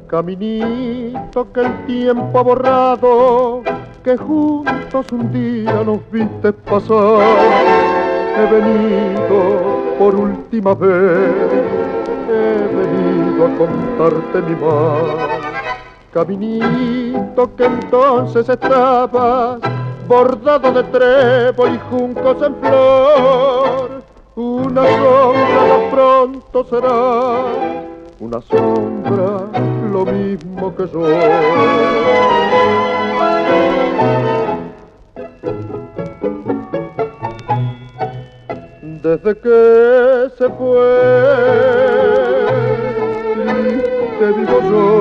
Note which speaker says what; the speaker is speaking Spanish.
Speaker 1: Caminito que el tiempo ha borrado, que juntos un día nos viste pasar. He venido por última vez, he venido a contarte mi mal. Caminito que entonces estabas bordado de trébol y juncos en flor. Una sombra no pronto será, una sombra lo mismo que yo. Desde que se fue, triste vivo yo.